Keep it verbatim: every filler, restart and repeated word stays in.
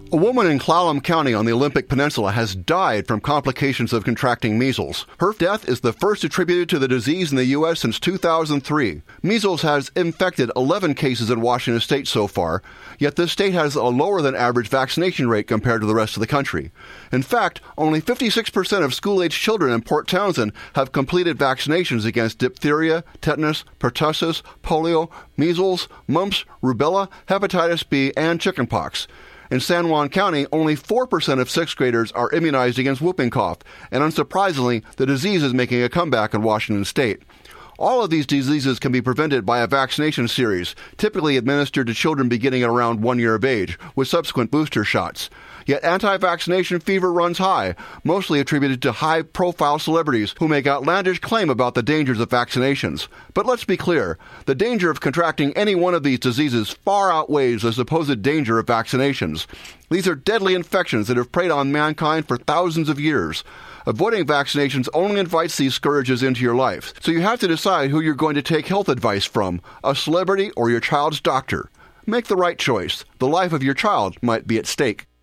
A woman in Clallam County on the Olympic Peninsula has died from complications of contracting measles. Her death is the first attributed to the disease in the U S since two thousand three. Measles has infected eleven cases in Washington state so far, yet this state has a lower than average vaccination rate compared to the rest of the country. In fact, only fifty-six percent of school-aged children in Port Townsend have completed vaccinations against diphtheria, tetanus, pertussis, polio, measles, mumps, rubella, hepatitis B, and chickenpox. In San Juan County, only four percent of sixth graders are immunized against whooping cough, and unsurprisingly, the disease is making a comeback in Washington state. All of these diseases can be prevented by a vaccination series, typically administered to children beginning at around one year of age, with subsequent booster shots. Yet anti-vaccination fever runs high, mostly attributed to high-profile celebrities who make outlandish claim about the dangers of vaccinations. But let's be clear, the danger of contracting any one of these diseases far outweighs the supposed danger of vaccinations. These are deadly infections that have preyed on mankind for thousands of years. Avoiding vaccinations only invites these scourges into your life, so you have to decide who you're going to take health advice from, a celebrity or your child's doctor. Make the right choice. The life of your child might be at stake.